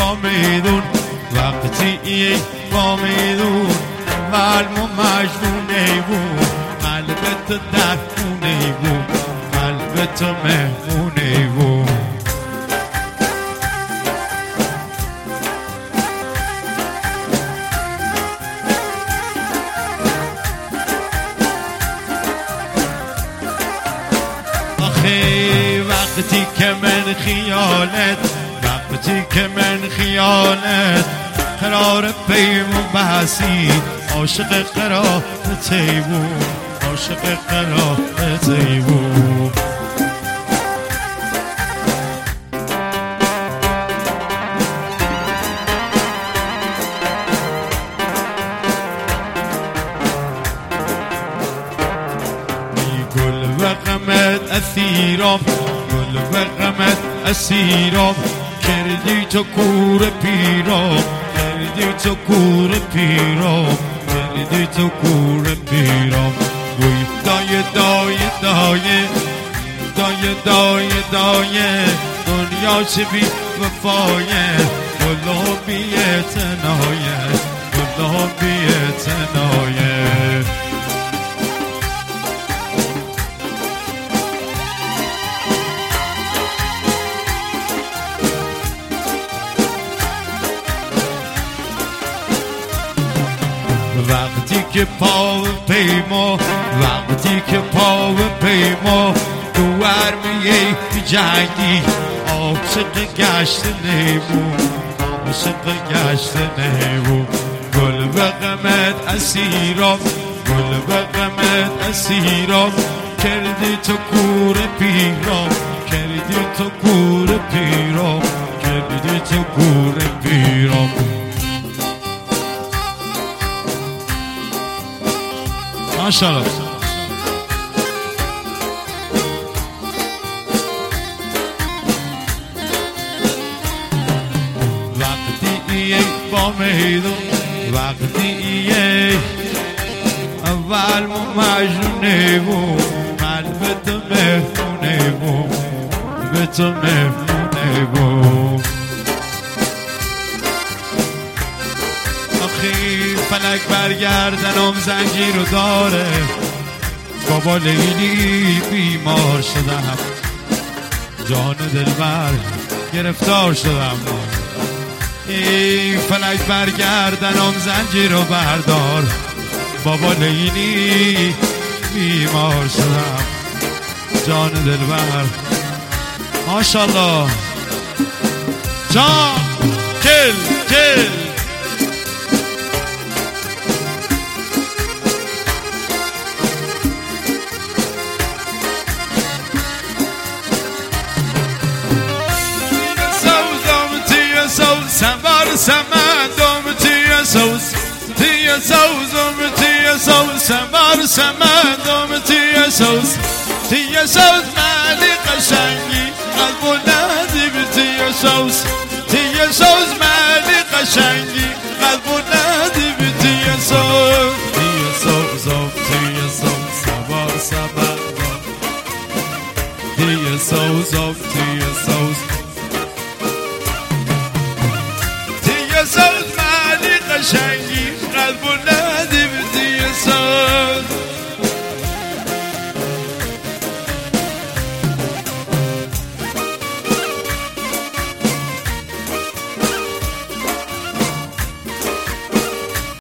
با میدون وقتی با میدون قلب و مجنونه بود قلبت در خونه بود قلبت مهمونه بود آخه وقتی که من خیالت وقتی که من خیالت قرار پیم و بحثی عاشق قرارتی بود عاشق قرارتی بود گل و غمت اسیرم گل و غمت اسیرم کردی تو کور پیرم کردی تو کور پیرم کردی تو کور پیرم گوی دایه دایه دایه دایه دایه دایه دنیا چه بی وفایه گلو بی اعتنایه گلو بی اعتنایه وقتی که پا پیما وقتی که پا پیما تو ورمیه جنگی عاشق گشت نیمون عاشق گشت نیمون گل و غمت اسیرم گل و غمت اسیرم کردی تو کور پیرم کردی تو کور پیرم کردی تو کور پیرم ماشاءالله وقتی با میدون وقتی اول مجنونه بود قلبت مهمونه بود قلبت مهمونه بود آخی فلک برگردنم زنجیر رو داره بابا لیلی بیمار شدم جان دلبر گرفتار شدم ای فلک برگردنم زنجیر رو بردار بابا لیلی بیمار شدم جان دلبر ماشاءالله جان کل کل سمندم تیه سوز تیه سوزم تیه سوز سمر سمندم تیه سوز تیه سوز مالی قشنگی قلب و ندیب تیه سوز تیه سوز مالی قشنگی قلب و ندیب تیه سوز تیه سوزم تیه سوز سمر سمندم تیه سوزم تیه سوز Shine.